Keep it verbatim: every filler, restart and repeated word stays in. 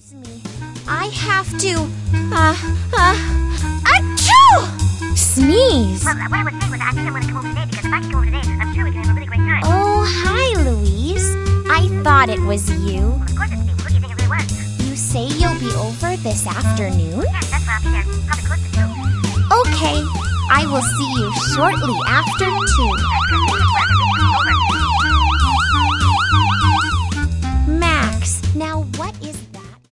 Excuse me. I have to, uh, uh, achoo! Sneeze. Well, what I was saying was I didn't want to come over today because if I could come over today, I'm sure we could have a really great time. Oh, hi, Louise. I thought it was you. Well, of course it's me. Who do you think it really was? You say you'll be over this afternoon? Yes, that's why I'll be there. Probably close to two. Okay. I will see you shortly after two. Max, now what is